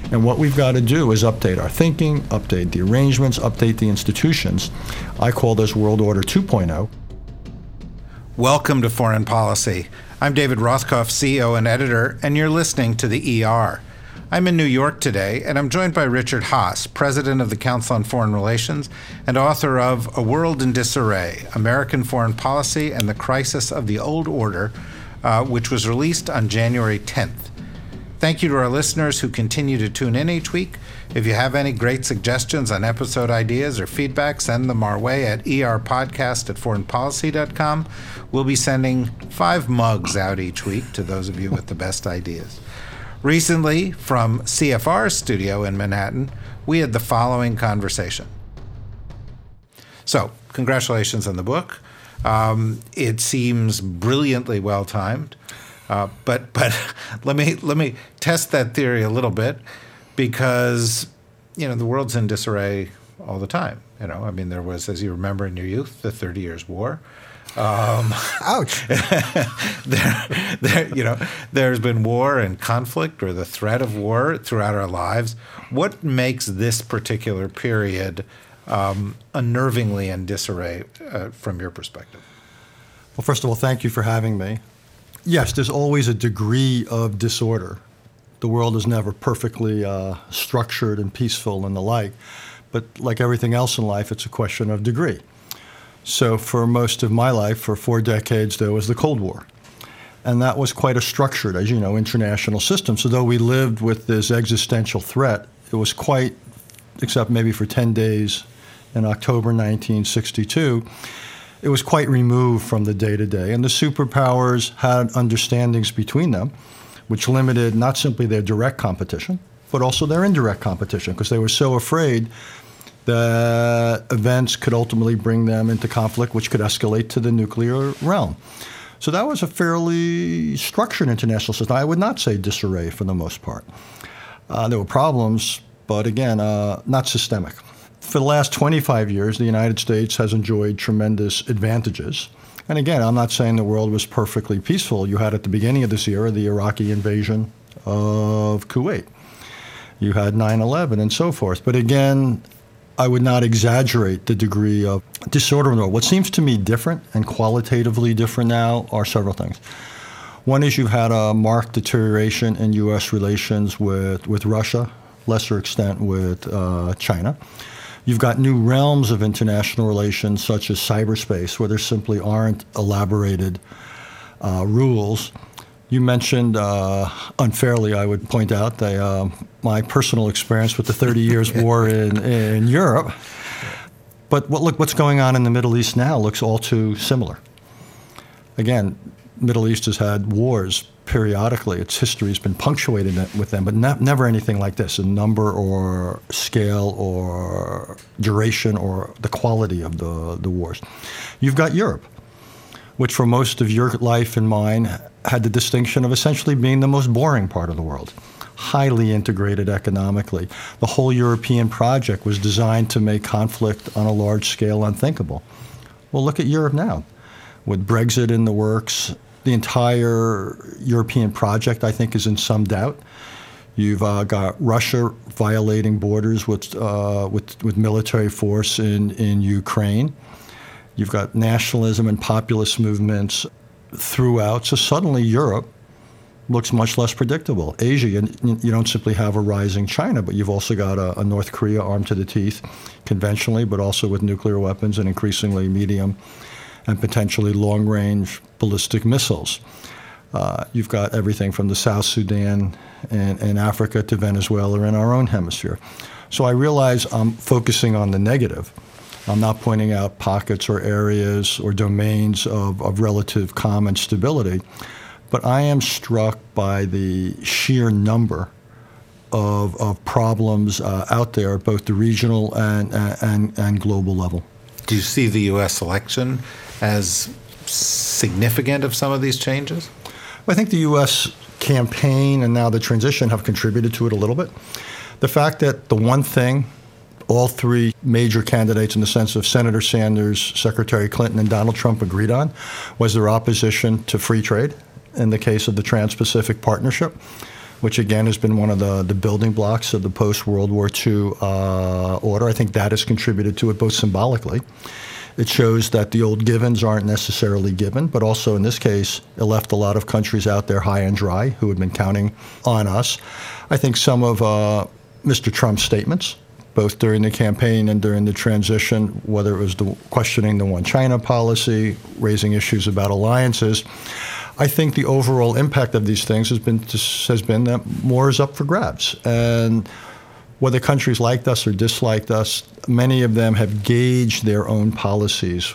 And what we've got to do is update our thinking, update the arrangements, update the institutions. I call this World Order 2.0. Welcome to Foreign Policy. I'm David Rothkopf, CEO and editor, and you're listening to the ER. I'm in New York today, and I'm joined by Richard Haass, president of the Council on Foreign Relations and author of A World in Disarray, American Foreign Policy and the Crisis of the Old Order, which was released on January 10th. Thank you to our listeners who continue to tune in each week. If you have any great suggestions on episode ideas or feedback, send them our way at erpodcast@foreignpolicy.com. We'll be sending 5 mugs out each week to those of you with the best ideas. Recently, from CFR's studio in Manhattan, we had the following conversation. So, congratulations on the book. It seems brilliantly well-timed. But let me test that theory a little bit, because the world's in disarray all the time. There was, as you remember in your youth, the 30 Years' War. Ouch. There's been war and conflict, or the threat of war, throughout our lives. What makes this particular period unnervingly in disarray from your perspective? Well, first of all, thank you for having me. Yes, there's always a degree of disorder. The world is never perfectly structured and peaceful and the like. But like everything else in life, it's a question of degree. So for most of my life, for 4 decades, there was the Cold War. And that was quite a structured, as you know, international system. So though we lived with this existential threat, it was quite, except maybe for 10 days in October 1962, it was quite removed from the day-to-day. And the superpowers had understandings between them, which limited not simply their direct competition, but also their indirect competition, because they were so afraid that events could ultimately bring them into conflict, which could escalate to the nuclear realm. So that was a fairly structured international system. I would not say disarray for the most part. There were problems, but again, not systemic. For the last 25 years, the United States has enjoyed tremendous advantages. And again, I'm not saying the world was perfectly peaceful. You had at the beginning of this era the Iraqi invasion of Kuwait. You had 9/11 and so forth. But again, I would not exaggerate the degree of disorder in the world. What seems to me different and qualitatively different now are several things. One is you've had a marked deterioration in U.S. relations with Russia, lesser extent with China. You've got new realms of international relations, such as cyberspace, where there simply aren't elaborated rules. You mentioned, unfairly, I would point out, my personal experience with the 30 Years' War in Europe. But what's going on in the Middle East now looks all too similar. Again, Middle East has had wars periodically. Its history has been punctuated with them, but never anything like this in number or scale or duration or the quality of the wars. You've got Europe, which for most of your life and mine had the distinction of essentially being the most boring part of the world, highly integrated economically. The whole European project was designed to make conflict on a large scale unthinkable. Well, look at Europe now. With Brexit in the works, the entire European project, I think, is in some doubt. You've got Russia violating borders with military force in Ukraine. You've got nationalism and populist movements throughout. So suddenly Europe looks much less predictable. Asia, you don't simply have a rising China, but you've also got a North Korea armed to the teeth conventionally, but also with nuclear weapons and increasingly medium and potentially long-range ballistic missiles. You've got everything from the South Sudan and Africa to Venezuela in our own hemisphere. So I realize I'm focusing on the negative. I'm not pointing out pockets or areas or domains of relative calm and stability, but I am struck by the sheer number of problems out there at both the regional and global level. Do you see the U.S. election as significant of some of these changes? I think the U.S. campaign and now the transition have contributed to it a little bit. The fact that the one thing all 3 major candidates in the sense of Senator Sanders, Secretary Clinton, and Donald Trump agreed on was their opposition to free trade in the case of the Trans-Pacific Partnership, which again has been one of the building blocks of the post-World War II order. I think that has contributed to it both symbolically. It shows that the old givens aren't necessarily given, but also in this case, it left a lot of countries out there high and dry who had been counting on us. I think some of Mr. Trump's statements, both during the campaign and during the transition, whether it was questioning the One China policy, raising issues about alliances, I think the overall impact of these things has been that more is up for grabs. And whether countries liked us or disliked us, many of them have gauged their own policies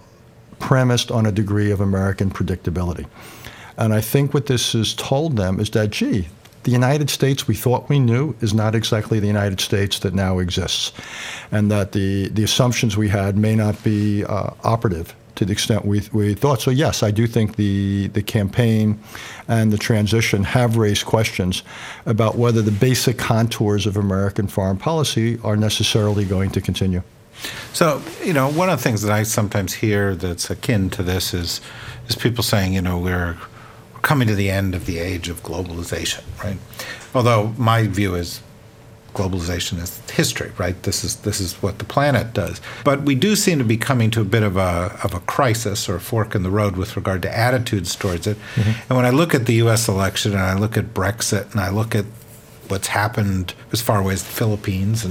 premised on a degree of American predictability. And I think what this has told them is that, gee, the United States we thought we knew is not exactly the United States that now exists, and that the assumptions we had may not be operative to the extent we thought. So yes, I do think the campaign and the transition have raised questions about whether the basic contours of American foreign policy are necessarily going to continue. So, one of the things that I sometimes hear that's akin to this is people saying, we're coming to the end of the age of globalization, right? Although my view is globalization is history, right? This is what the planet does. But we do seem to be coming to a bit of a crisis or a fork in the road with regard to attitudes towards it. Mm-hmm. And when I look at the U.S. election and I look at Brexit and I look at what's happened as far away as the Philippines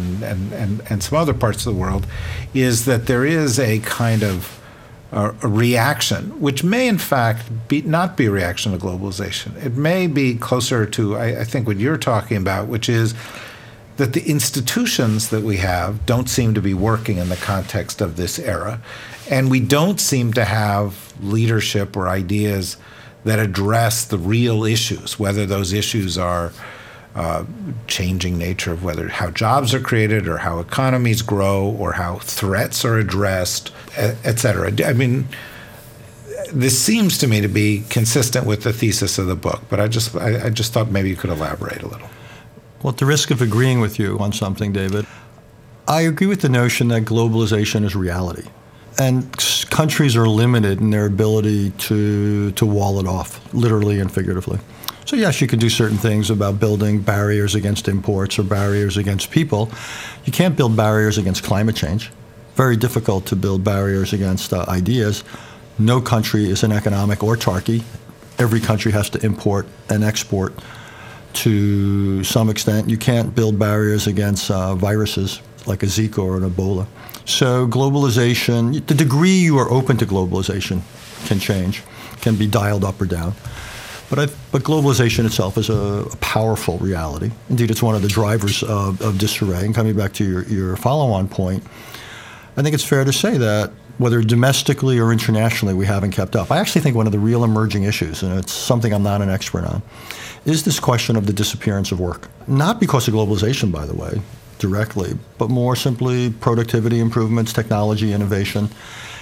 and some other parts of the world, is that there is a kind of a reaction, which may in fact not be a reaction to globalization. It may be closer to, I think, what you're talking about, which is that the institutions that we have don't seem to be working in the context of this era. And we don't seem to have leadership or ideas that address the real issues, whether those issues are changing nature of how jobs are created or how economies grow or how threats are addressed, et cetera. I mean, this seems to me to be consistent with the thesis of the book, but I just thought maybe you could elaborate a little. Well, at the risk of agreeing with you on something, David, I agree with the notion that globalization is reality. And countries are limited in their ability to wall it off, literally and figuratively. So yes, you can do certain things about building barriers against imports or barriers against people. You can't build barriers against climate change. Very difficult to build barriers against ideas. No country is an economic autarky. Every country has to import and export to some extent. You can't build barriers against viruses like a Zika or an Ebola. So globalization, the degree you are open to globalization can change, can be dialed up or down. But globalization itself is a powerful reality. Indeed, it's one of the drivers of disarray. And coming back to your follow-on point, I think it's fair to say that whether domestically or internationally, we haven't kept up. I actually think one of the real emerging issues, and it's something I'm not an expert on, is this question of the disappearance of work. Not because of globalization, by the way, directly, but more simply productivity improvements, technology, innovation.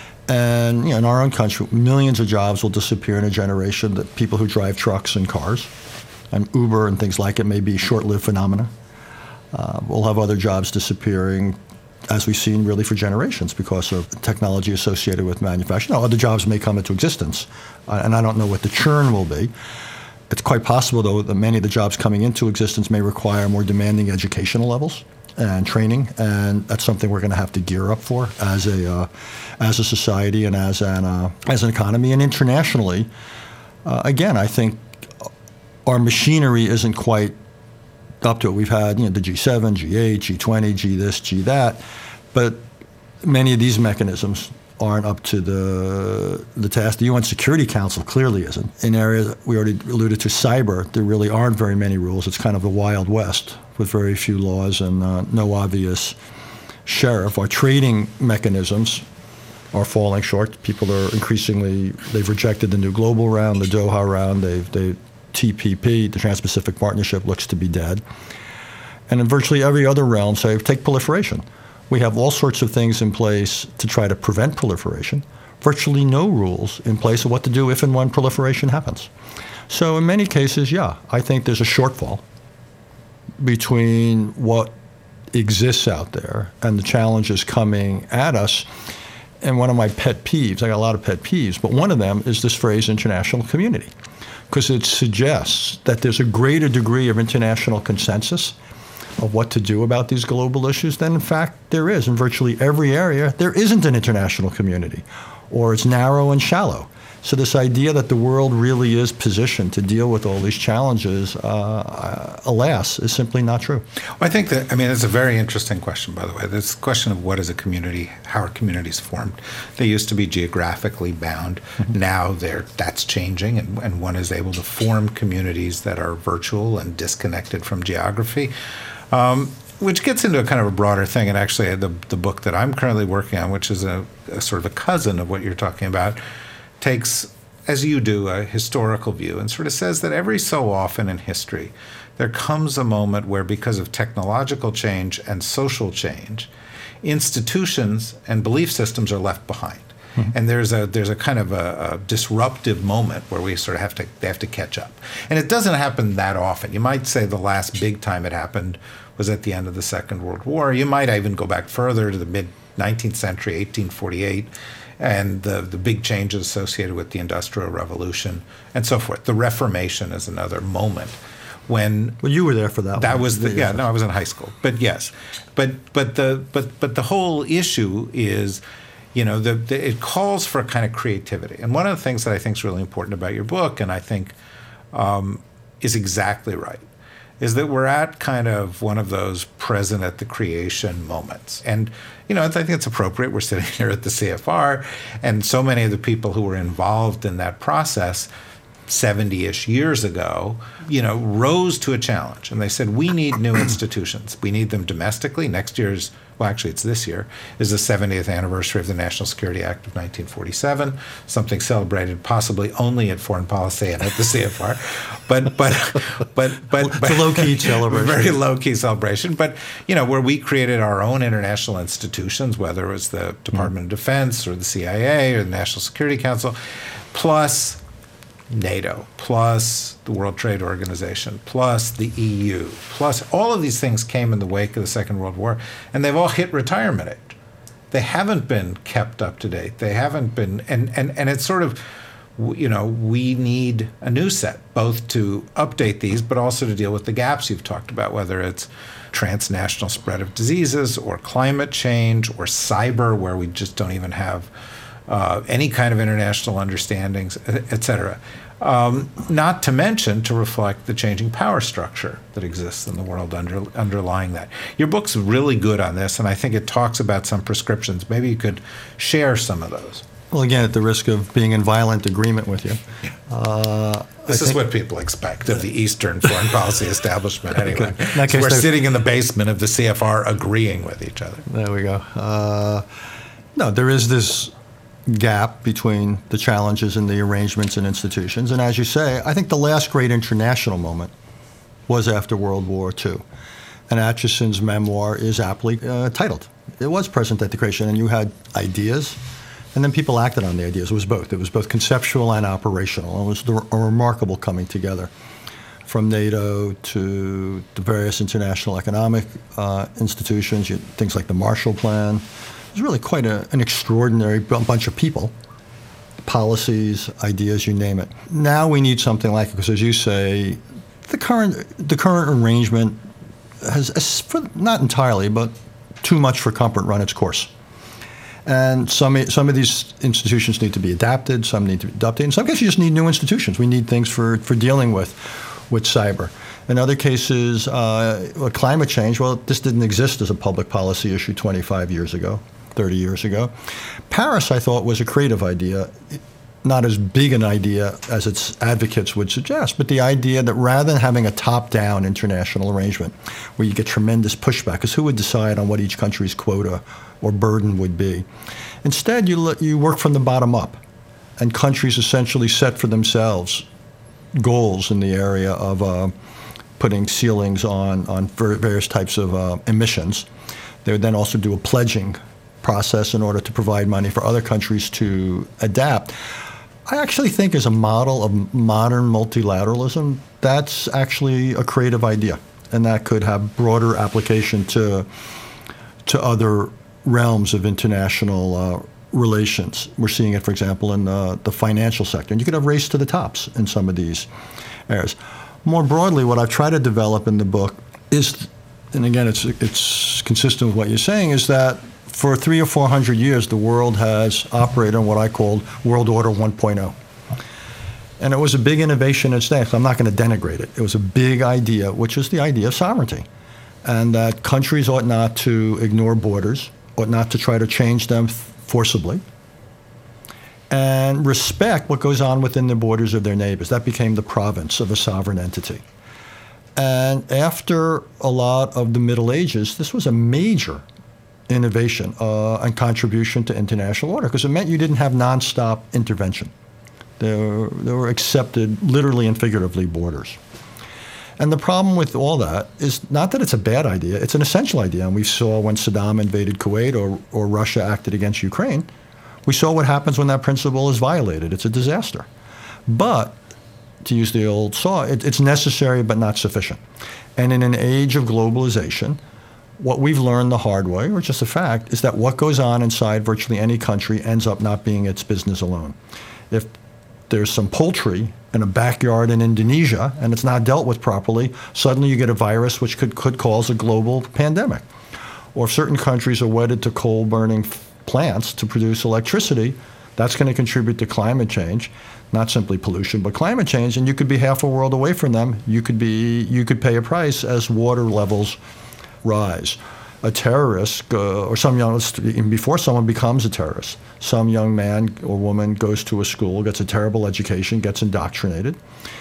And in our own country, millions of jobs will disappear in a generation. That people who drive trucks and cars, and Uber and things like it may be short-lived phenomena. We'll have other jobs disappearing, as we've seen really for generations because of technology associated with manufacturing. Now, other jobs may come into existence, and I don't know what the churn will be. It's quite possible, though, that many of the jobs coming into existence may require more demanding educational levels and training, and that's something we're going to have to gear up for as a society and as an economy. And internationally, again, I think our machinery isn't quite up to it. We've had the G7, G8, G20, G this, G that, but many of these mechanisms aren't up to the task. The UN Security Council clearly isn't. In areas we already alluded to, cyber, there really aren't very many rules. It's kind of the Wild West with very few laws and no obvious sheriff. Our trading mechanisms are falling short. People are increasingly, they've rejected the new global round, the Doha round, they've TPP, the Trans-Pacific Partnership, looks to be dead. And in virtually every other realm, say, take proliferation. We have all sorts of things in place to try to prevent proliferation. Virtually no rules in place of what to do if and when proliferation happens. So in many cases, yeah, I think there's a shortfall between what exists out there and the challenges coming at us. And one of my pet peeves, I got a lot of pet peeves, but one of them is this phrase international community. because it suggests that there's a greater degree of international consensus of what to do about these global issues than, in fact, there is. In virtually every area, there isn't an international community, or it's narrow and shallow. So this idea that the world really is positioned to deal with all these challenges, alas, is simply not true. Well, I think that, it's a very interesting question, by the way. This question of what is a community, how are communities formed? They used to be geographically bound. Mm-hmm. Now that's changing, and one is able to form communities that are virtual and disconnected from geography. Which gets into a kind of a broader thing, and actually the book that I'm currently working on, which is a sort of a cousin of what you're talking about, takes, as you do, a historical view and sort of says that every so often in history, there comes a moment where, because of technological change and social change, institutions and belief systems are left behind. Mm-hmm. And there's a kind of a disruptive moment where we sort of they have to catch up. And it doesn't happen that often. You might say the last big time it happened was at the end of the Second World War. You might even go back further to the mid-19th century, 1848, and the big changes associated with the Industrial Revolution and so forth. The Reformation is another moment when. Well, you were there for that. That one. was I was in high school, but yes, but the whole issue is, it calls for a kind of creativity. And one of the things that I think is really important about your book, and I think is exactly right, is that we're at kind of one of those present at the creation moments. And, I think it's appropriate. We're sitting here at the CFR, and so many of the people who were involved in that process 70-ish years ago, rose to a challenge. And they said, we need new institutions. We need them domestically. Next year's, well, actually it's this year, is the 70th anniversary of the National Security Act of 1947, something celebrated possibly only at Foreign Policy and at the CFR. But it's a low-key celebration. Very low-key celebration. But, where we created our own international institutions, whether it was the Department of Defense or the CIA or the National Security Council, plus NATO, plus the World Trade Organization, plus the EU, plus all of these things came in the wake of the Second World War, and they've all hit retirement age. They haven't been kept up to date. They haven't been, and it's sort of, we need a new set, both to update these, but also to deal with the gaps you've talked about, whether it's transnational spread of diseases or climate change or cyber, where we just don't even have any kind of international understandings, et cetera. Not to mention to reflect the changing power structure that exists in the world underlying that. Your book's really good on this, and I think it talks about some prescriptions. Maybe you could share some of those. Well, again, at the risk of being in violent agreement with you. This is what people expect of the Eastern foreign policy establishment anyway. In that case, we're sitting in the basement of the CFR agreeing with each other. There we go. No, there is this gap between the challenges and the arrangements and institutions. And as you say, I think the last great international moment was after World War II. And Acheson's memoir is aptly titled. It was present at the creation, and you had ideas, and then people acted on the ideas. It was both. It was both conceptual and operational. It was a remarkable coming together, from NATO to the various international economic institutions, things like the Marshall Plan. It was really quite an extraordinary bunch of people, policies, ideas, you name it. Now we need something like it, because as you say, the current arrangement has not entirely, but too much for comfort, run its course. And some of these institutions need to be adapted, some need to be adopted. In some cases, you just need new institutions. We need things for dealing with cyber. In other cases, climate change, well, this didn't exist as a public policy issue 25 years ago, 30 years ago. Paris, I thought, was a creative idea, not as big an idea as its advocates would suggest, but the idea that rather than having a top-down international arrangement where you get tremendous pushback, because who would decide on what each country's quota or burden would be? Instead, you work from the bottom up, and countries essentially set for themselves goals in the area of putting ceilings on various types of emissions. They would then also do a pledging process in order to provide money for other countries to adapt. I actually think as a model of modern multilateralism, that's actually a creative idea, and that could have broader application to other realms of international relations. We're seeing it, for example, in the financial sector. And you could have race to the tops in some of these areas. More broadly, what I've tried to develop in the book is, and again, it's consistent with what you're saying, is that for 300 or 400 years, the world has operated on what I called World Order 1.0. And it was a big innovation in its day, so I'm not going to denigrate it. It was a big idea, which is the idea of sovereignty, and that countries ought not to ignore borders, ought not to try to change them forcibly, and respect what goes on within the borders of their neighbors. That became the province of a sovereign entity. And after a lot of the Middle Ages, this was a major innovation and contribution to international order, because it meant you didn't have nonstop intervention. There were accepted, literally and figuratively, borders. And the problem with all that is not that it's a bad idea, it's an essential idea. And we saw when Saddam invaded Kuwait or Russia acted against Ukraine, we saw what happens when that principle is violated. It's a disaster. But, to use the old saw, it's necessary but not sufficient. And in an age of globalization, what we've learned the hard way, or just a fact, is that what goes on inside virtually any country ends up not being its business alone. If there's some poultry in a backyard in Indonesia and it's not dealt with properly, suddenly you get a virus which could cause a global pandemic. Or if certain countries are wedded to coal-burning plants to produce electricity, that's going to contribute to climate change, not simply pollution, but climate change, and you could be half a world away from them. You could pay a price as water levels rise. A terrorist, or even before someone becomes a terrorist, some young man or woman goes to a school, gets a terrible education, gets indoctrinated,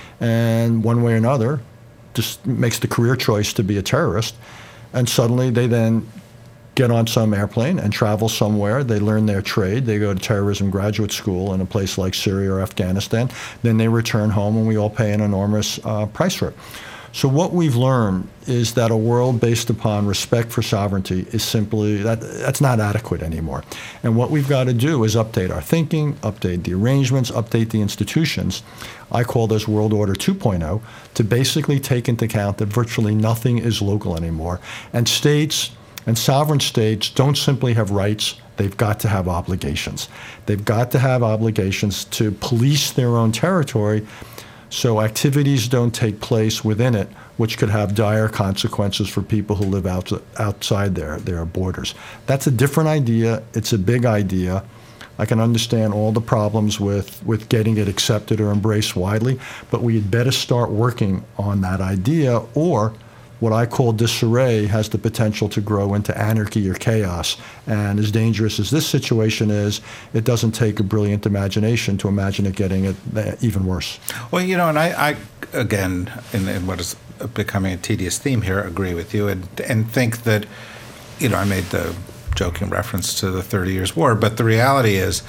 and one way or another just makes the career choice to be a terrorist, and suddenly they then get on some airplane and travel somewhere. They learn their trade. They go to terrorism graduate school in a place like Syria or Afghanistan. Then they return home, and we all pay an enormous price for it. So what we've learned is that a world based upon respect for sovereignty is simply, that's not adequate anymore. And what we've got to do is update our thinking, update the arrangements, update the institutions. I call this World Order 2.0, to basically take into account that virtually nothing is local anymore. And states and sovereign states don't simply have rights, they've got to have obligations. They've got to have obligations to police their own territory, so activities don't take place within it, which could have dire consequences for people who live outside their borders. That's a different idea. It's a big idea. I can understand all the problems with getting it accepted or embraced widely, but we had better start working on that idea, or what I call disarray has the potential to grow into anarchy or chaos. And as dangerous as this situation is, it doesn't take a brilliant imagination to imagine it getting it even worse. Well, and I again, in what is becoming a tedious theme here, agree with you and think that, I made the joking reference to the 30 Years' War, but the reality is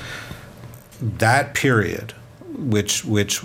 that period, which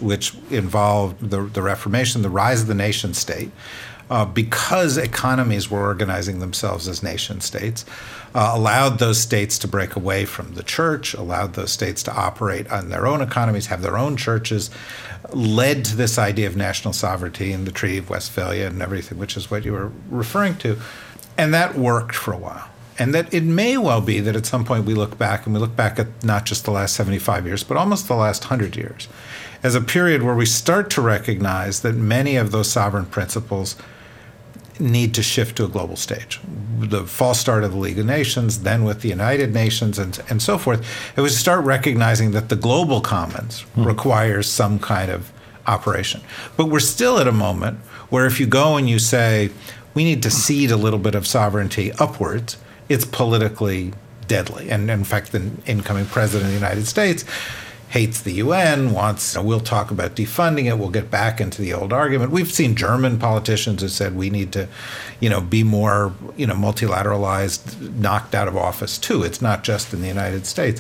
involved the Reformation, the rise of the nation state, because economies were organizing themselves as nation states, allowed those states to break away from the church, allowed those states to operate on their own economies, have their own churches, led to this idea of national sovereignty and the Treaty of Westphalia and everything, which is what you were referring to. And that worked for a while. And that it may well be that at some point we look back at not just the last 75 years, but almost the last 100 years, as a period where we start to recognize that many of those sovereign principles need to shift to a global stage. The false start of the League of Nations, then with the United Nations and so forth, it was to start recognizing that the global commons requires some kind of operation. But we're still at a moment where if you go and you say, we need to cede a little bit of sovereignty upwards, it's politically deadly. And in fact, the incoming president of the United States hates the UN, we'll talk about defunding it, we'll get back into the old argument. We've seen German politicians who said we need to, be more, multilateralized, knocked out of office too. It's not just in the United States.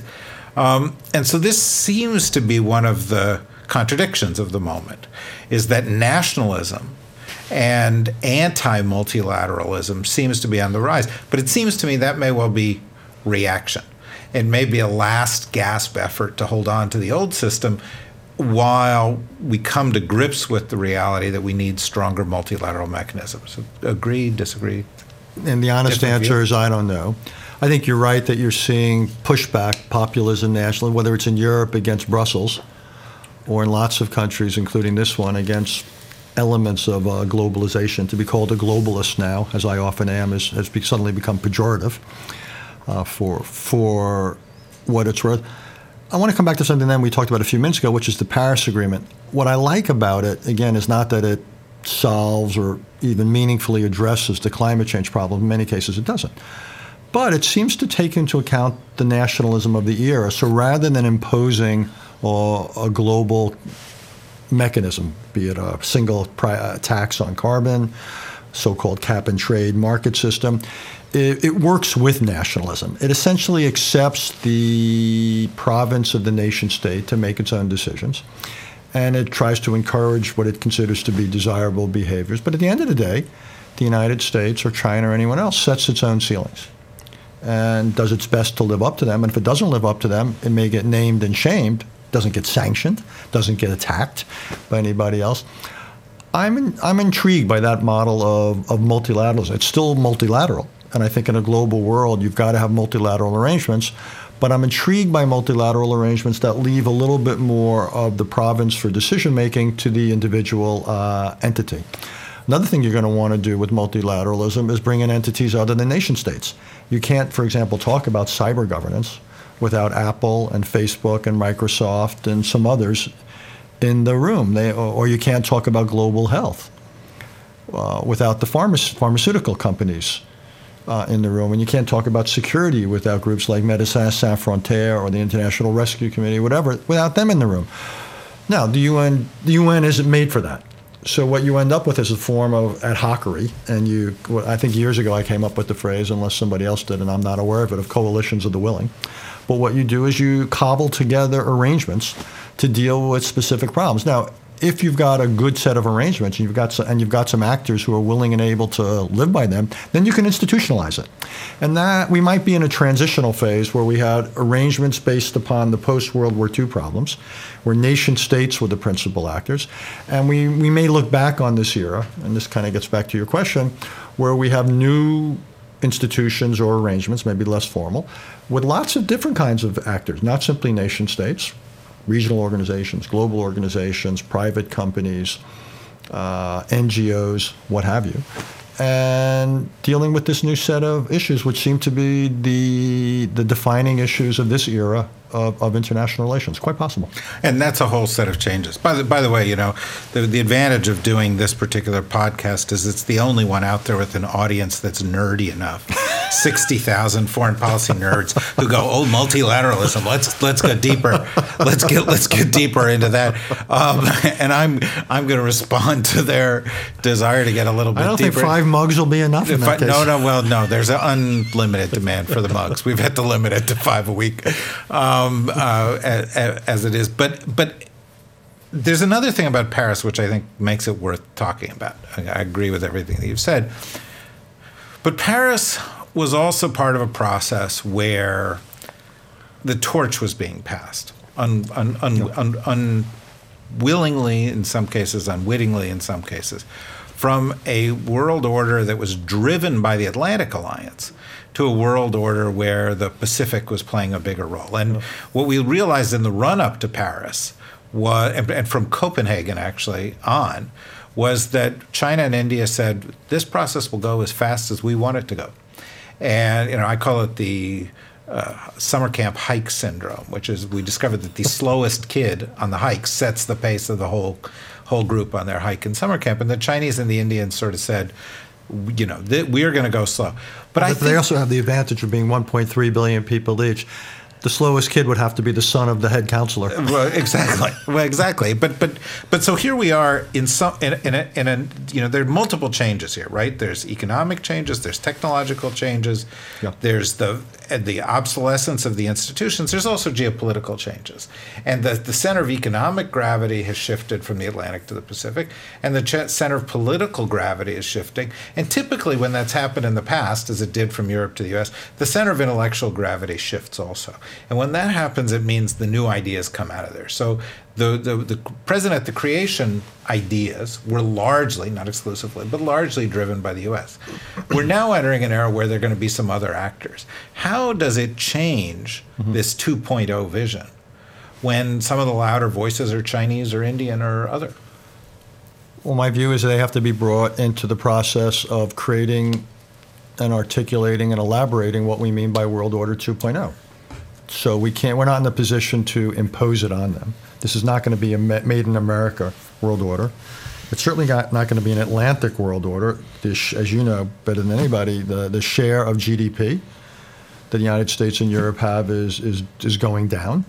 And so this seems to be one of the contradictions of the moment, is that nationalism and anti-multilateralism seems to be on the rise. But it seems to me that may well be reaction. It may be a last gasp effort to hold on to the old system while we come to grips with the reality that we need stronger multilateral mechanisms. Agree, disagree? And the honest answer is I don't know. I think you're right that you're seeing pushback, populism nationally, whether it's in Europe against Brussels or in lots of countries, including this one, against elements of globalization. To be called a globalist now, as I often am, has suddenly become pejorative for what it's worth. I want to come back to something then we talked about a few minutes ago, which is the Paris Agreement. What I like about it, again, is not that it solves or even meaningfully addresses the climate change problem. In many cases, it doesn't. But it seems to take into account the nationalism of the era. So rather than imposing a global mechanism, be it a single tax on carbon, so-called cap and trade market system, it works with nationalism. It essentially accepts the province of the nation state to make its own decisions, and it tries to encourage what it considers to be desirable behaviors. But at the end of the day, the United States or China or anyone else sets its own ceilings and does its best to live up to them. And if it doesn't live up to them, it may get named and shamed, doesn't get sanctioned, doesn't get attacked by anybody else. I'm intrigued by that model of multilateralism. It's still multilateral, and I think in a global world you've got to have multilateral arrangements, but I'm intrigued by multilateral arrangements that leave a little bit more of the province for decision-making to the individual entity. Another thing you're going to want to do with multilateralism is bring in entities other than nation states. You can't, for example, talk about cyber governance without Apple and Facebook and Microsoft and some others in the room. Or you can't talk about global health without the pharmaceutical companies in the room. And you can't talk about security without groups like Médecins Sans Frontières or the International Rescue Committee, whatever, without them in the room. Now, the UN isn't made for that. So what you end up with is a form of ad hocery, and I think years ago I came up with the phrase, unless somebody else did and I'm not aware of it, of coalitions of the willing. But what you do is you cobble together arrangements to deal with specific problems. Now, if you've got a good set of arrangements and you've got some actors who are willing and able to live by them, then you can institutionalize it. And that we might be in a transitional phase where we had arrangements based upon the post-World War II problems, where nation states were the principal actors. And we may look back on this era, and this kind of gets back to your question, where we have new institutions or arrangements, maybe less formal, with lots of different kinds of actors, not simply nation states, regional organizations, global organizations, private companies, NGOs, what have you, and dealing with this new set of issues, which seem to be the defining issues of this era of international relations. Quite possible. And that's a whole set of changes. By the way, the advantage of doing this particular podcast is it's the only one out there with an audience that's nerdy enough. 60,000 foreign policy nerds who go, oh, multilateralism. Let's go deeper. Let's get deeper into that. And I'm going to respond to their desire to get a little bit deeper. I don't think 5 mugs will be enough in that case. No. There's an unlimited demand for the mugs. We've had to limit it to 5 a week. As it is. But there's another thing about Paris which I think makes it worth talking about. I agree with everything that you've said. But Paris was also part of a process where the torch was being passed, unwillingly in some cases, unwittingly in some cases, from a world order that was driven by the Atlantic Alliance to a world order where the Pacific was playing a bigger role. And what we realized in the run-up to Paris was, and from Copenhagen actually on, was that China and India said, this process will go as fast as we want it to go. And I call it the summer camp hike syndrome, which is we discovered that the slowest kid on the hike sets the pace of the whole group on their hike in summer camp. And the Chinese and the Indians sort of said, we are going to go slow. But they also have the advantage of being 1.3 billion people each. The slowest kid would have to be the son of the head counselor. Well, exactly. But so here we are in a there are multiple changes here, right? There's economic changes, there's technological changes, there's the obsolescence of the institutions. There's also geopolitical changes, and the center of economic gravity has shifted from the Atlantic to the Pacific, and the center of political gravity is shifting. And typically, when that's happened in the past, as it did from Europe to the U.S., the center of intellectual gravity shifts also. And when that happens, it means the new ideas come out of there. So the present at the creation ideas were largely, not exclusively, but largely driven by the U.S. We're now entering an era where there are going to be some other actors. How does it change this 2.0 vision when some of the louder voices are Chinese or Indian or other? Well, my view is they have to be brought into the process of creating and articulating and elaborating what we mean by World Order 2.0. So we're not in a position to impose it on them. This is not going to be a made in America world order. It's certainly not going to be an Atlantic world order. As you know better than anybody, the share of GDP that the United States and Europe have is going down.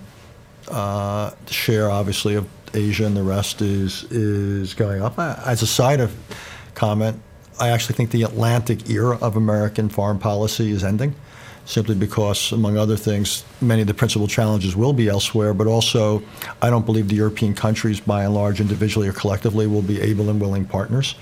The share, obviously, of Asia and the rest is going up. As a side of comment, I actually think the Atlantic era of American foreign policy is ending, simply because, among other things, many of the principal challenges will be elsewhere, but also I don't believe the European countries, by and large, individually or collectively, will be able and willing partners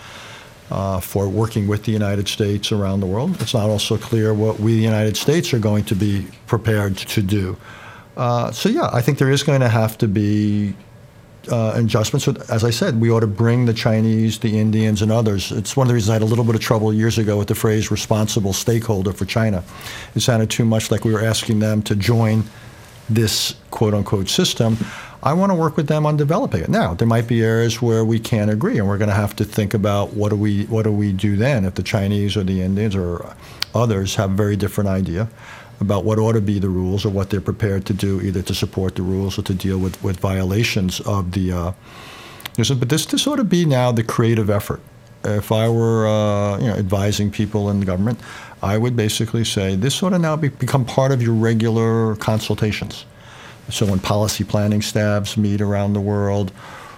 for working with the United States around the world. It's not also clear what we, the United States, are going to be prepared to do. So yeah, I think there is going to have to be adjustments. So, as I said, we ought to bring the Chinese, the Indians, and others. It's one of the reasons I had a little bit of trouble years ago with the phrase responsible stakeholder for China. It sounded too much like we were asking them to join this quote-unquote system. I want to work with them on developing it. Now, there might be areas where we can't agree, and we're going to have to think about what do we do then if the Chinese or the Indians or others have a very different idea about what ought to be the rules or what they're prepared to do, either to support the rules or to deal with violations of the. But this ought to be now the creative effort. If I were advising people in the government, I would basically say this ought to now become part of your regular consultations. So when policy planning staffs meet around the world,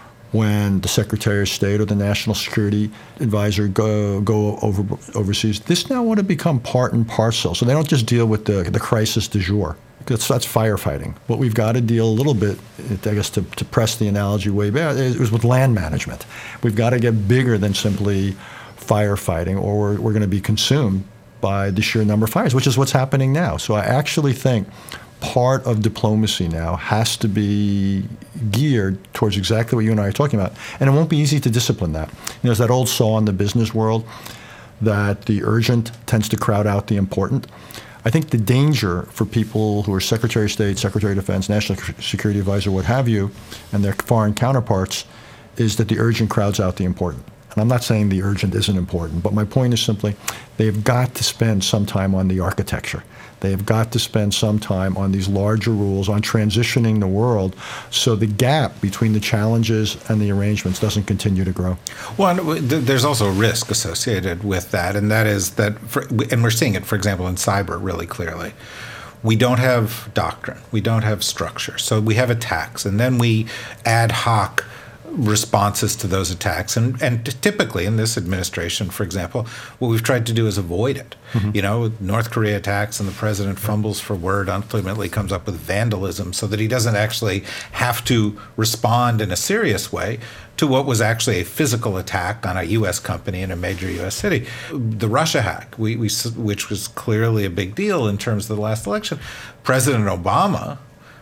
when the Secretary of State or the National Security Advisor go overseas, this now ought to become part and parcel. So they don't just deal with the crisis du jour. That's firefighting. What we've got to deal a little bit, I guess, to press the analogy way back, is with land management. We've got to get bigger than simply firefighting, or we're going to be consumed by the sheer number of fires, which is what's happening now. So I actually think part of diplomacy now has to be geared towards exactly what you and I are talking about. And it won't be easy to discipline that. There's that old saw in the business world that the urgent tends to crowd out the important. I think the danger for people who are Secretary of State, Secretary of Defense, National Security Advisor, what have you, and their foreign counterparts, is that the urgent crowds out the important. And I'm not saying the urgent isn't important, but my point is simply they've got to spend some time on the architecture. They've got to spend some time on these larger rules, on transitioning the world, so the gap between the challenges and the arrangements doesn't continue to grow. Well, there's also a risk associated with that, and that is that, and we're seeing it, for example, in cyber really clearly. We don't have doctrine. We don't have structure. So we have attacks, and then we ad hoc responses to those attacks. And typically in this administration, for example, what we've tried to do is avoid it. Mm-hmm. North Korea attacks and the president fumbles for word, ultimately comes up with vandalism so that he doesn't actually have to respond in a serious way to what was actually a physical attack on a U.S. company in a major U.S. city. The Russia hack, which was clearly a big deal in terms of the last election, President Obama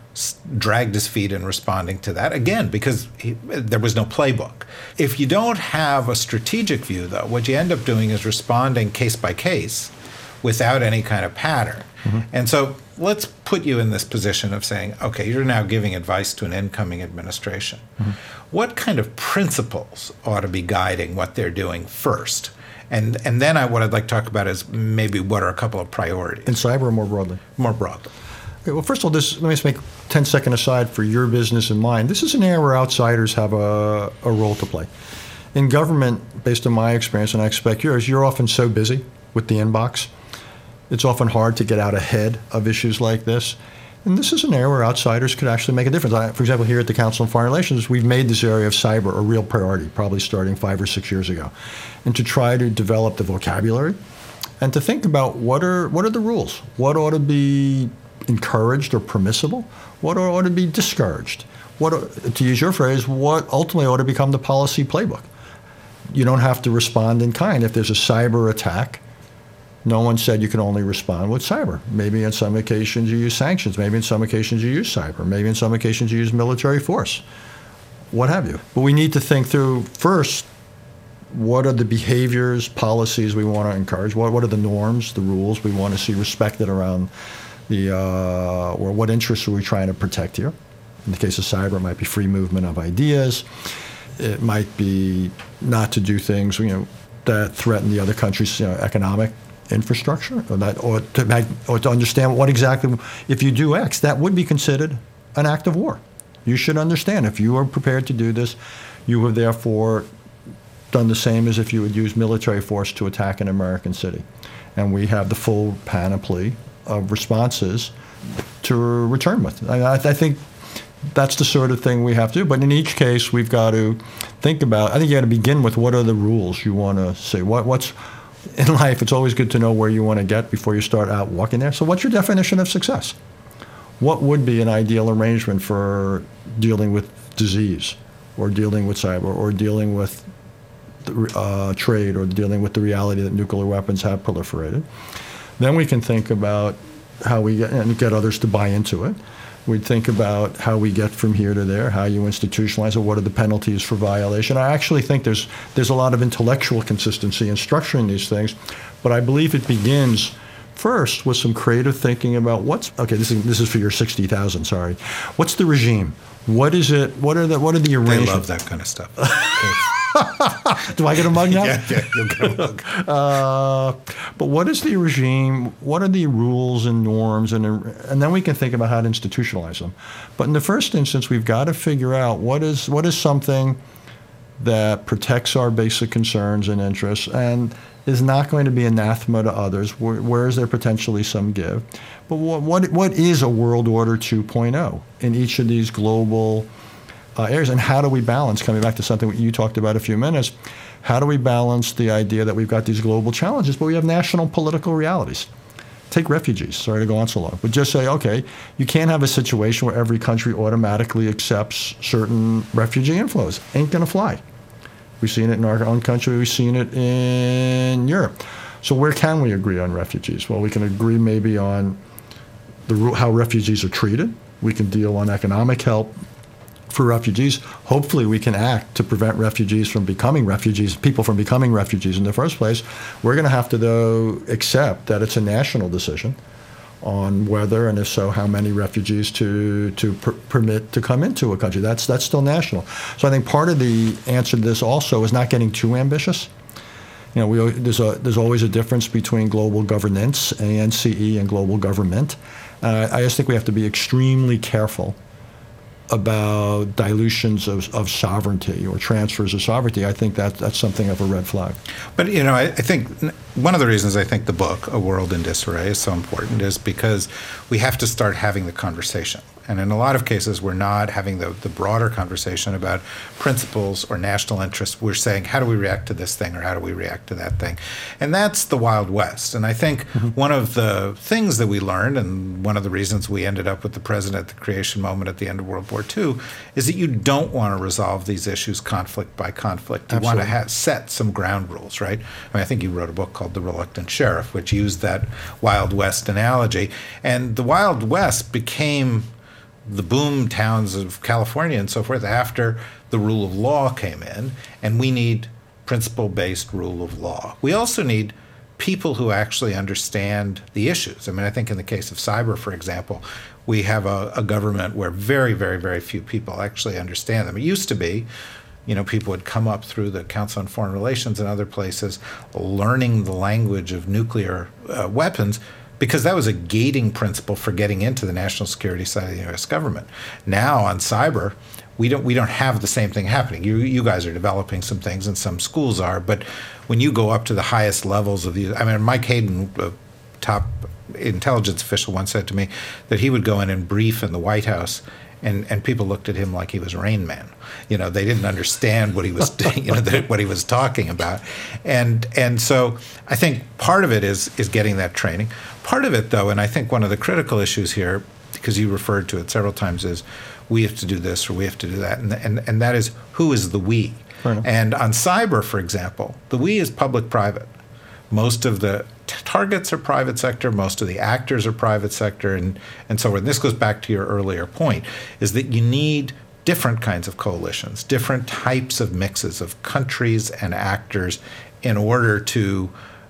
dragged his feet in responding to that, again, because there was no playbook. If you don't have a strategic view, though, what you end up doing is responding case by case without any kind of pattern. Mm-hmm. And so let's put you in this position of saying, okay, you're now giving advice to an incoming administration. Mm-hmm. What kind of principles ought to be guiding what they're doing first? And then what I'd like to talk about is maybe what are a couple of priorities. In cyber or more broadly? More broadly. Okay, well, first of all, let me just make a 10-second aside for your business and mine. This is an area where outsiders have a role to play. In government, based on my experience, and I expect yours, you're often so busy with the inbox. It's often hard to get out ahead of issues like this. And this is an area where outsiders could actually make a difference. For example, here at the Council on Foreign Relations, we've made this area of cyber a real priority, probably starting 5 or 6 years ago. And to try to develop the vocabulary and to think about what are the rules? What ought to be encouraged or permissible? What ought to be discouraged? To use your phrase, what ultimately ought to become the policy playbook? You don't have to respond in kind. If there's a cyber attack, No one said you can only respond with cyber. Maybe on some occasions you use sanctions. Maybe in some occasions you use cyber. Maybe in some occasions you use military force, what have you. But we need to think through first, what are the behaviors, policies we want to encourage? What are the norms, the rules we want to see respected around or what interests are we trying to protect here? In the case of cyber, it might be free movement of ideas. It might be not to do things, that threaten the other country's, economic infrastructure, or to understand what exactly, if you do X, that would be considered an act of war. You should understand, if you are prepared to do this, you have therefore done the same as if you would use military force to attack an American city. And we have the full panoply of responses to return with. I think that's the sort of thing we have to do. But in each case, we've got to think about, I think you got to begin with what are the rules you want to see. What's in life, it's always good to know where you want to get before you start out walking there. So what's your definition of success? What would be an ideal arrangement for dealing with disease, or dealing with cyber, or dealing with trade, or dealing with the reality that nuclear weapons have proliferated? Then we can think about how we get others to buy into it. We'd think about how we get from here to there, how you institutionalize it, what are the penalties for violation. I actually think there's a lot of intellectual consistency in structuring these things, but I believe it begins first with some creative thinking about this is for your 60,000, sorry. What's the regime? What is it? What are the arrangements? They love that kind of stuff. Do I get a mug now? Yeah, you'll get a mug. But what is the regime? What are the rules and norms? And then we can think about how to institutionalize them. But in the first instance, we've got to figure out what is something that protects our basic concerns and interests and is not going to be anathema to others. Where is there potentially some give? But what is a world order 2.0 in each of these global areas, and how do we balance, coming back to something you talked about a few minutes, how do we balance the idea that we've got these global challenges, but we have national political realities? Take refugees, sorry to go on so long, but just say, okay, you can't have a situation where every country automatically accepts certain refugee inflows. Ain't gonna fly. We've seen it in our own country, we've seen it in Europe. So where can we agree on refugees? Well, we can agree maybe on how refugees are treated. We can deal on economic help for refugees. Hopefully we can act to prevent refugees from becoming refugees, people from becoming refugees in the first place. We're going to have to, though, accept that it's a national decision on whether, and if so, how many refugees to permit to come into a country. That's still national. So I think part of the answer to this also is not getting too ambitious. There's always a difference between global governance, ANCE, and global government. I just think we have to be extremely careful about dilutions of sovereignty or transfers of sovereignty. I think that's something of a red flag. But, I think one of the reasons I think the book, A World in Disarray, is so important is because we have to start having the conversation. And in a lot of cases, we're not having the broader conversation about principles or national interests. We're saying, how do we react to this thing or how do we react to that thing? And that's the Wild West. And I think one of the things that we learned, and one of the reasons we ended up with the president at the creation moment at the end of World War II, is that you don't want to resolve these issues conflict by conflict. You Absolutely. want to set some ground rules, right? I think you wrote a book called The Reluctant Sheriff, which used that Wild West analogy. And the Wild West became the boom towns of California and so forth after the rule of law came in, and we need principle-based rule of law. We also need people who actually understand the issues. I think in the case of cyber, for example, we have a government where very, very, very few people actually understand them. It used to be, people would come up through the Council on Foreign Relations and other places learning the language of nuclear weapons, because that was a gating principle for getting into the national security side of the U.S. government. Now on cyber, we don't have the same thing happening. You guys are developing some things, and some schools are, but when you go up to the highest levels of these, Mike Hayden, a top intelligence official, once said to me that he would go in and brief in the White House, and people looked at him like he was Rain Man. They didn't understand what he was what he was talking about. And so I think part of it is getting that training. Part of it, though, and I think one of the critical issues here, because you referred to it several times, is we have to do this or we have to do that. And that is, who is the we? And on cyber, for example, the we is public-private. Most of the targets are private sector. Most of the actors are private sector. And so this goes back to your earlier point, is that you need different kinds of coalitions, different types of mixes of countries and actors in order to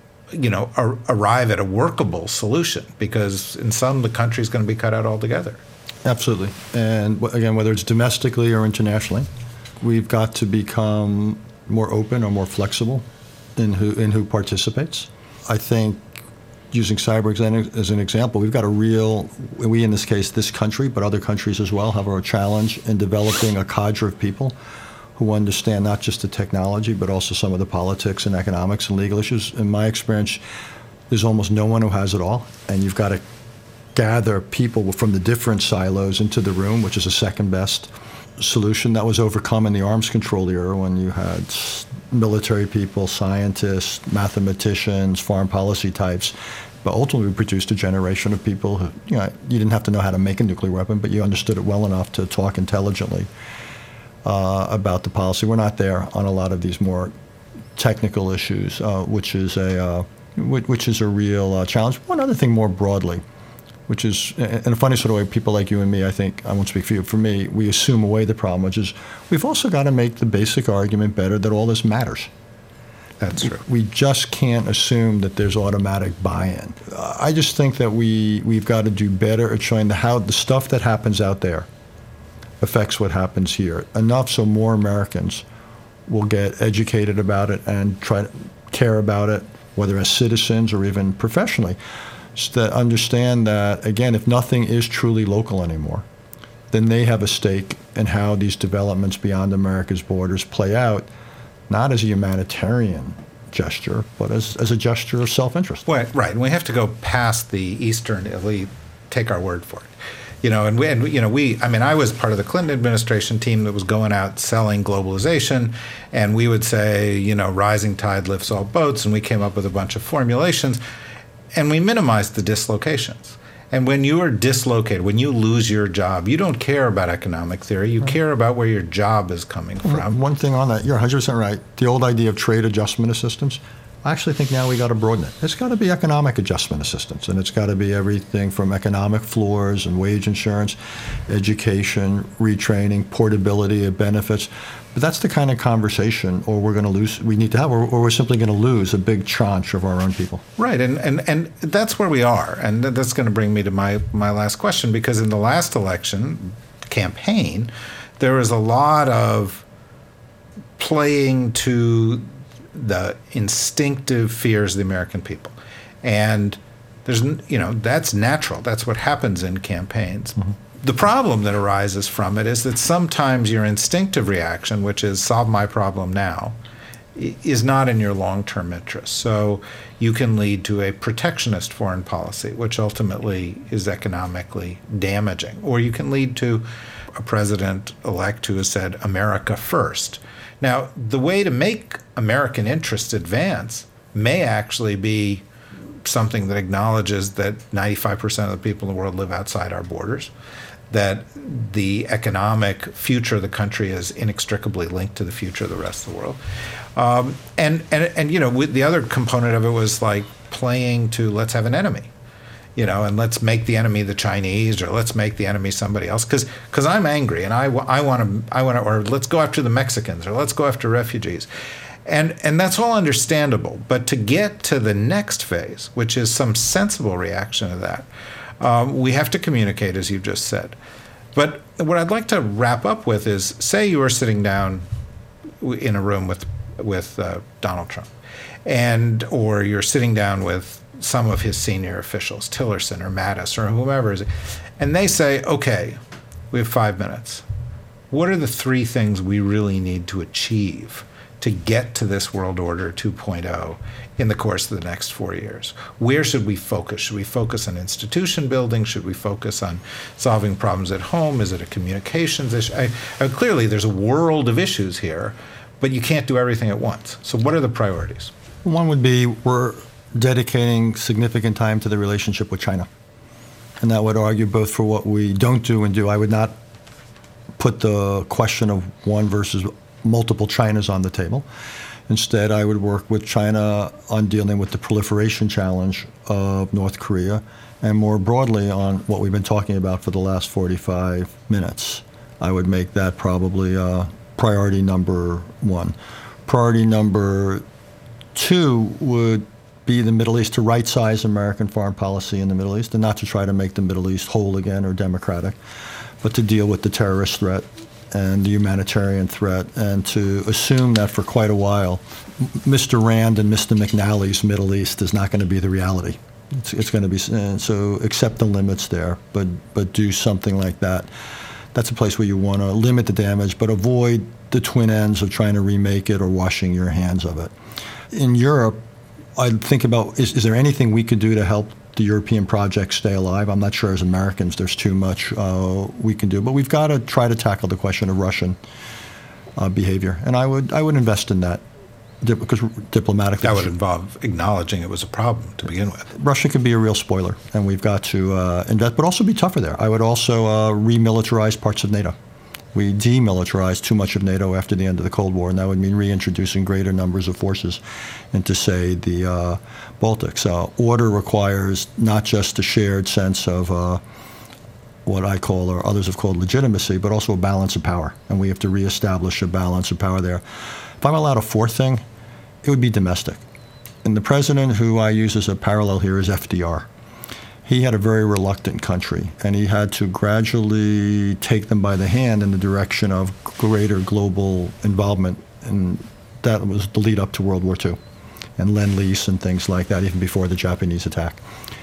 arrive at a workable solution, because in some, the country's going to be cut out altogether. Absolutely. And again, whether it's domestically or internationally, we've got to become more open or more flexible in who participates. I think, using cyber as an example, we've got we in this case, this country, but other countries as well, have a challenge in developing a cadre of people who understand not just the technology, but also some of the politics and economics and legal issues. In my experience, there's almost no one who has it all, and you've got to gather people from the different silos into the room, which is a second best solution. That was overcome in the arms control era when you had military people, scientists, mathematicians, foreign policy types. But ultimately, we produced a generation of people who, you didn't have to know how to make a nuclear weapon, but you understood it well enough to talk intelligently about the policy. We're not there on a lot of these more technical issues, which is a real challenge. One other thing more broadly, which is, in a funny sort of way, people like you and me, I think, I won't speak for you, for me, we assume away the problem, which is we've also got to make the basic argument better that all this matters. That's true. We just can't assume that there's automatic buy-in. I just think that we've got to do better at showing how the stuff that happens out there affects what happens here, enough so more Americans will get educated about it and try to care about it, whether as citizens or even professionally, so that understand that, again, if nothing is truly local anymore, then they have a stake in how these developments beyond America's borders play out, not as a humanitarian gesture, but as a gesture of self-interest. Right. And we have to go past the Eastern elite, take our word for it. I was part of the Clinton administration team that was going out selling globalization, and we would say, rising tide lifts all boats, and we came up with a bunch of formulations, and we minimized the dislocations. And when you are dislocated, when you lose your job, you don't care about economic theory. You care about where your job is coming from. One thing on that, you're 100% right. The old idea of trade adjustment assistance, I actually think now we got to broaden it. It's got to be economic adjustment assistance, and it's got to be everything from economic floors and wage insurance, education, retraining, portability of benefits. But that's the kind of conversation, we need to have, or we're simply going to lose a big tranche of our own people. Right, and that's where we are, and that's going to bring me to my last question, because in the last election campaign, there was a lot of playing to the instinctive fears of the American people. And that's natural. That's what happens in campaigns. Mm-hmm. The problem that arises from it is that sometimes your instinctive reaction, which is solve my problem now, is not in your long-term interest. So you can lead to a protectionist foreign policy, which ultimately is economically damaging. Or you can lead to a president-elect who has said, America first. Now, the way to make American interests advance may actually be something that acknowledges that 95% of the people in the world live outside our borders, that the economic future of the country is inextricably linked to the future of the rest of the world. The other component of it was like playing to let's have an enemy. And let's make the enemy the Chinese, or let's make the enemy somebody else, because I'm angry and I want to, or let's go after the Mexicans, or let's go after refugees, and that's all understandable. But to get to the next phase, which is some sensible reaction to that, we have to communicate, as you've just said. But what I'd like to wrap up with is, say you are sitting down in a room with Donald Trump, or you're sitting down with some of his senior officials, Tillerson or Mattis or whomever, and they say, okay, we have 5 minutes. What are the 3 things we really need to achieve to get to this world order 2.0 in the course of the next 4 years? Where should we focus? Should we focus on institution building? Should we focus on solving problems at home? Is it a communications issue? Clearly, there's a world of issues here, but you can't do everything at once. So what are the priorities? One would be we're dedicating significant time to the relationship with China. And that would argue both for what we don't do and do. I would not put the question of one versus multiple Chinas on the table. Instead, I would work with China on dealing with the proliferation challenge of North Korea, and more broadly on what we've been talking about for the last 45 minutes. I would make that probably priority number one. Priority number two would be the Middle East, to right-size American foreign policy in the Middle East, and not to try to make the Middle East whole again or democratic, but to deal with the terrorist threat and the humanitarian threat, and to assume that for quite a while, Mr. Rand and Mr. McNally's Middle East is not going to be the reality. It's going to be, so accept the limits there, but do something like that. That's a place where you want to limit the damage, but avoid the twin ends of trying to remake it or washing your hands of it. In Europe, I'd think about, is there anything we could do to help the European project stay alive? I'm not sure as Americans there's too much we can do, but we've got to try to tackle the question of Russian behavior, and I would invest in that, because diplomatically that would involve acknowledging it was a problem to begin with. Russia can be a real spoiler, and we've got to invest, but also be tougher there. I would also remilitarize parts of NATO. We demilitarized too much of NATO after the end of the Cold War, and that would mean reintroducing greater numbers of forces into, say, the Baltics. Order requires not just a shared sense of what I call, or others have called, legitimacy, but also a balance of power, and we have to reestablish a balance of power there. If I'm allowed a fourth thing, it would be domestic. And the president who I use as a parallel here is FDR. He had a very reluctant country, and he had to gradually take them by the hand in the direction of greater global involvement, and that was the lead up to World War II, and Lend-Lease and things like that, even before the Japanese attack.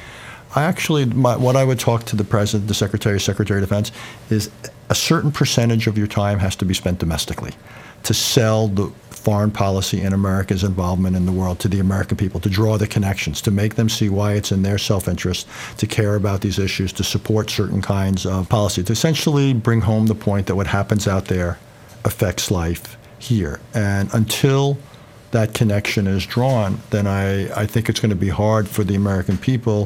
What I would talk to the president, the secretary of defense, is a certain percentage of your time has to be spent domestically to sell the foreign policy and America's involvement in the world to the American people, to draw the connections, to make them see why it's in their self-interest to care about these issues, to support certain kinds of policy, to essentially bring home the point that what happens out there affects life here. And until that connection is drawn, then I think it's going to be hard for the American people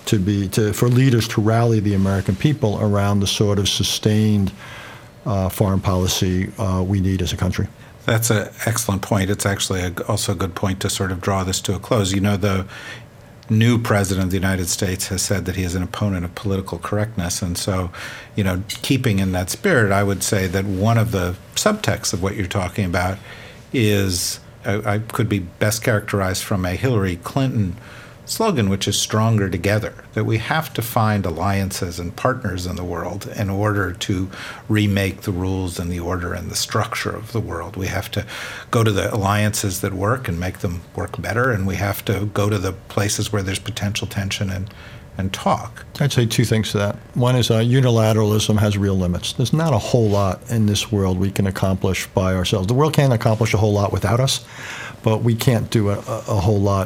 for leaders to rally the American people around the sort of sustained foreign policy we need as a country. That's an excellent point. It's actually also a good point to sort of draw this to a close. You know, the new president of the United States has said that he is an opponent of political correctness. And so, you know, keeping in that spirit, I would say that one of the subtexts of what you're talking about is, I could be best characterized from a Hillary Clinton slogan, which is stronger together, that we have to find alliances and partners in the world in order to remake the rules and the order and the structure of the world. We have to go to the alliances that work and make them work better, and we have to go to the places where there's potential tension and talk. I'd say two things to that. One is unilateralism has real limits. There's not a whole lot in this world we can accomplish by ourselves. The world can't accomplish a whole lot without us, but we can't do a whole lot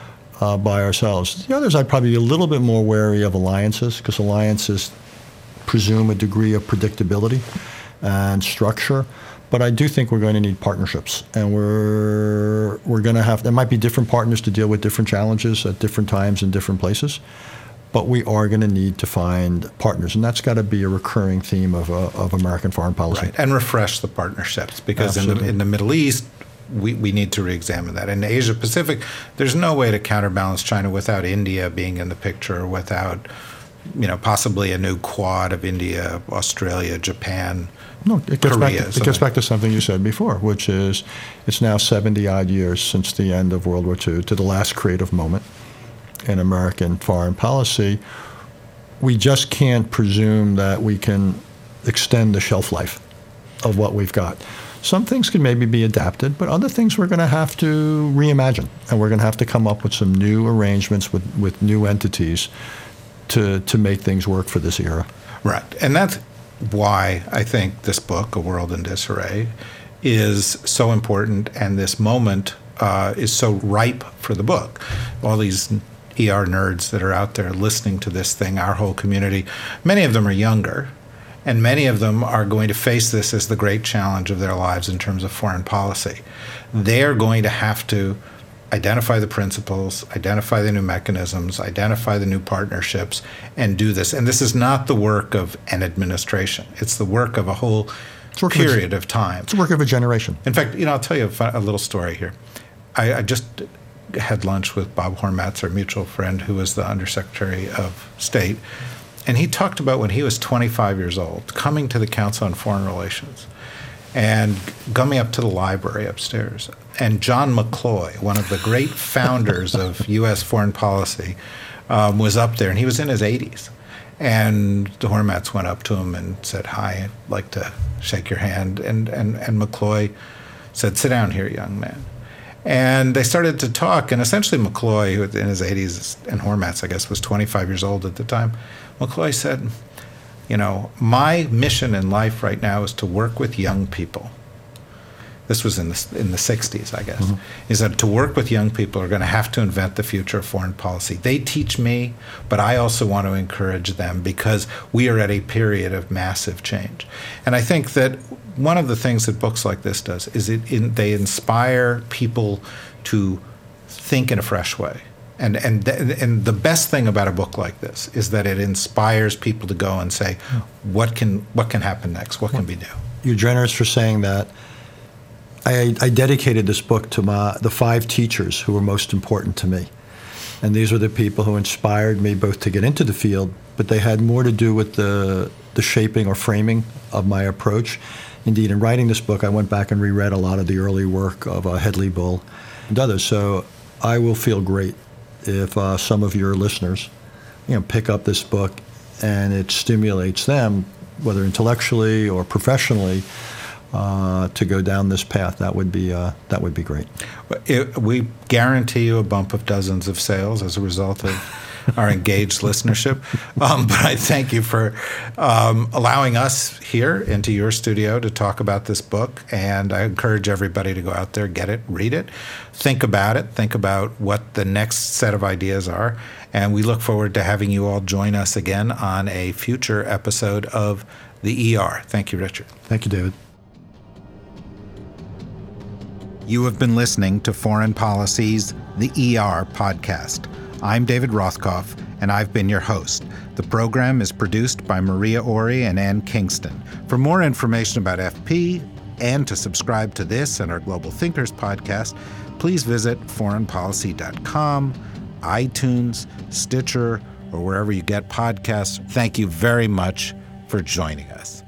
by ourselves. The others, I'd probably be a little bit more wary of alliances, because alliances presume a degree of predictability and structure. But I do think we're going to need partnerships, and we're going to have, there might be different partners to deal with different challenges at different times in different places, but we are going to need to find partners, and that's got to be a recurring theme of American foreign policy. Right, and refresh the partnerships, because in the Middle East, we need to re-examine that. In Asia Pacific, there's no way to counterbalance China without India being in the picture, without, you know, possibly a new quad of India, Australia, Japan, Korea. It gets back to something you said before, which is it's now 70-odd years since the end of World War II, to the last creative moment in American foreign policy. We just can't presume that we can extend the shelf life of what we've got. Some things can maybe be adapted, but other things we're going to have to reimagine, and we're going to have to come up with some new arrangements with new entities to make things work for this era. Right, and that's why I think this book, A World in Disarray, is so important, and this moment is so ripe for the book. All these ER nerds that are out there listening to this thing, our whole community, many of them are younger, and many of them are going to face this as the great challenge of their lives in terms of foreign policy. They're going to have to identify the principles, identify the new mechanisms, identify the new partnerships, and do this. And this is not the work of an administration. It's the work of a whole period of time. It's a work of a generation. In fact, I'll tell you a little story here. I just had lunch with Bob Hormats, our mutual friend, who was the Undersecretary of State, and he talked about when he was 25 years old, coming to the Council on Foreign Relations and coming up to the library upstairs. And John McCloy, one of the great founders of U.S. foreign policy, was up there, and he was in his 80s. And the Hormats went up to him and said, "Hi, I'd like to shake your hand." And McCloy said, "Sit down here, young man." And they started to talk, and essentially McCloy, who was in his 80s, and Hormats, I guess, was 25 years old at the time, McCloy said, "My mission in life right now is to work with young people." This was in the 60s, I guess. Mm-hmm. He said, to work with young people are going to have to invent the future of foreign policy. They teach me, but I also want to encourage them because we are at a period of massive change. And I think that one of the things that books like this does is they inspire people to think in a fresh way. And the best thing about a book like this is that it inspires people to go and say, what can happen next? What can we do? You're generous for saying that. I dedicated this book to the 5 teachers who were most important to me. And these were the people who inspired me both to get into the field, but they had more to do with the shaping or framing of my approach. Indeed, in writing this book, I went back and reread a lot of the early work of Hedley Bull and others. So I will feel great if some of your listeners pick up this book and it stimulates them, whether intellectually or professionally, to go down this path. That would be great. We guarantee you a bump of dozens of sales as a result of our engaged listenership. But I thank you for allowing us here into your studio to talk about this book. And I encourage everybody to go out there, get it, read it, think about it, think about what the next set of ideas are. And we look forward to having you all join us again on a future episode of the ER. Thank you, Richard. Thank you, David. You have been listening to Foreign Policy's The ER podcast. I'm David Rothkopf, and I've been your host. The program is produced by Maria Ori and Ann Kingston. For more information about FP and to subscribe to this and our Global Thinkers podcast, please visit foreignpolicy.com, iTunes, Stitcher, or wherever you get podcasts. Thank you very much for joining us.